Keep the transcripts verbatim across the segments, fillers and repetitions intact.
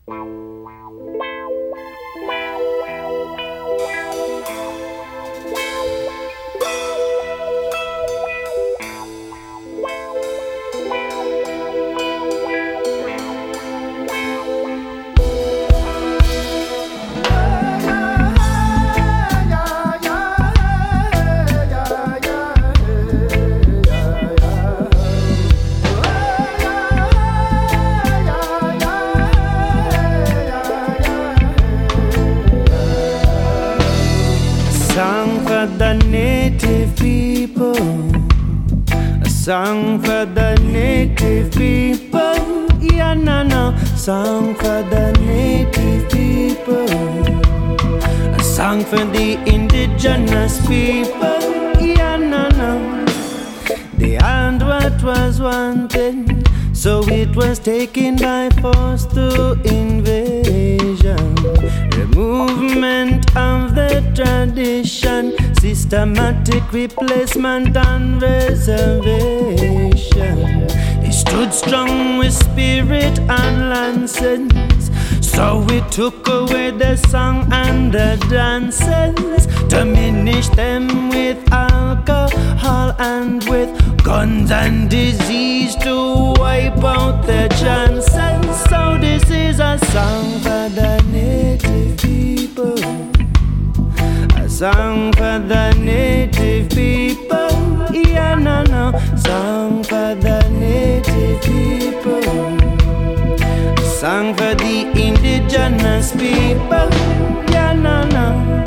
Song for the native people, yeah, no, no. Song for the native people, a song for the indigenous people, yeah, no, no. They had what was wanted, so it was taken by force to invasion. Removement of the tradition, systematic replacement and reservation. They stood strong with spirit and license, so we took away the song and the dances, diminished them with alcohol and with guns and disease to wipe out their chances. So this is a song for the native people, a song for the native people, yeah, no, no. Song for the native people, a song for the indigenous people, yeah, no, no.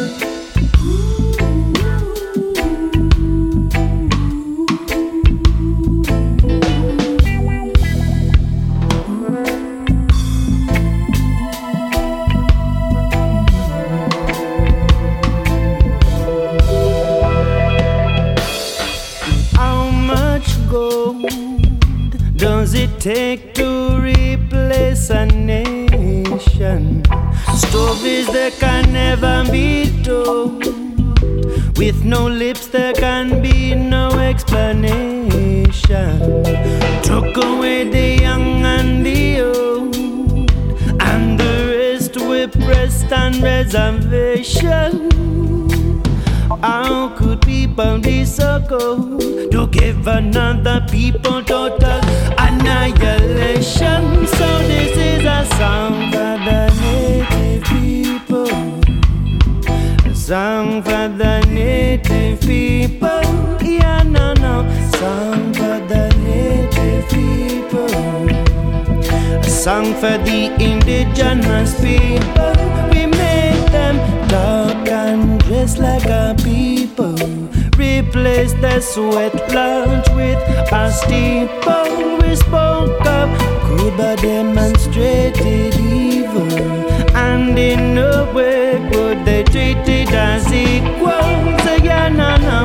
Does it take to replace a nation? Stories that can never be told. With no lips there can be no explanation. Took away the young and the old, and the rest were pressed on reservation. How could people be so cold to give another people total annihilation? So this is a song for the native people, a song for the native people, yeah, no, no. Song for the native people, a song for the indigenous people. We made them talk and dress like a people, replace the sweat lodge with a steeple. We spoke up good but demonstrated evil, and in no way would they treat it as equal. So yeah, no, no.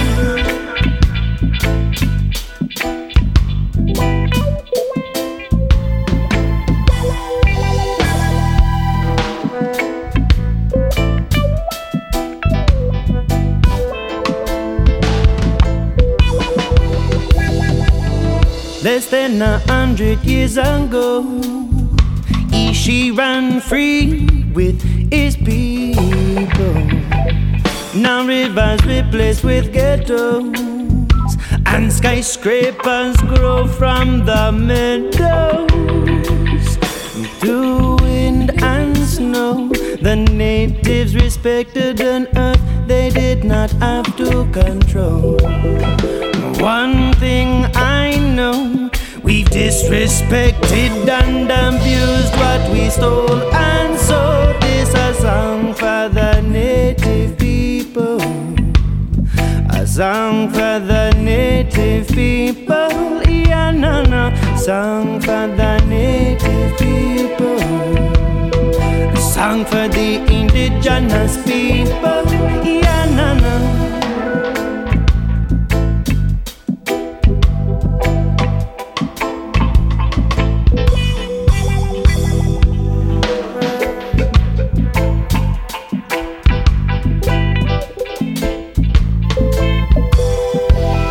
Less than a hundred years ago, Ishi ran free with his people. Now rivers replaced with ghettos, and skyscrapers grow from the meadows. Through wind and snow, the natives respected an earth they did not have to control. One thing I know, we've disrespected and abused what we stole, and so this a song for the native people, a song for the native people, yeah, no, no. Song for the native people, a song for the indigenous people, yeah, no, no.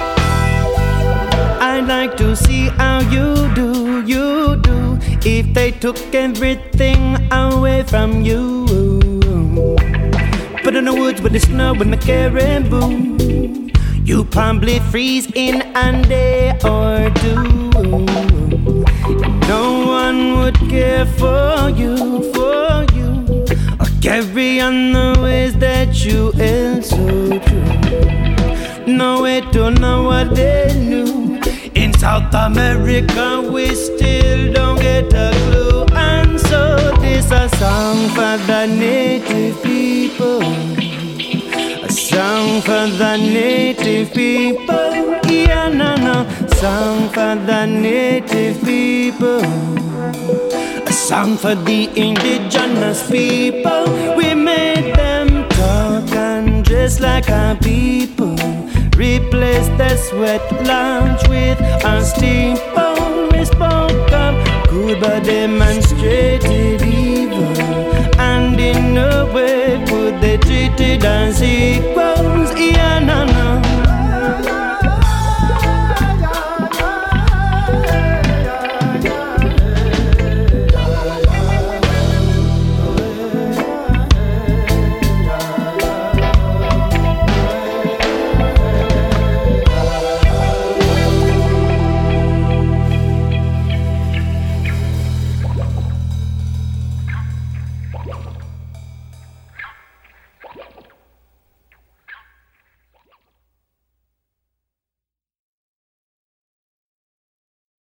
To see how you do, you do. If they took everything away from you. Put in the woods with the snow and the caribou. You probably freeze in a day or two. No one would care for you, for you, or carry on the ways that you held so true. No way to know what they knew. In South America we still don't get a clue. And so this a song for the native people, a song for the native people. Yeah, no, no, song for the native people, a song for the indigenous people. We made them talk and dress like our people, replace the sweat lounge with a steamboat. We spoke up good, but demonstrated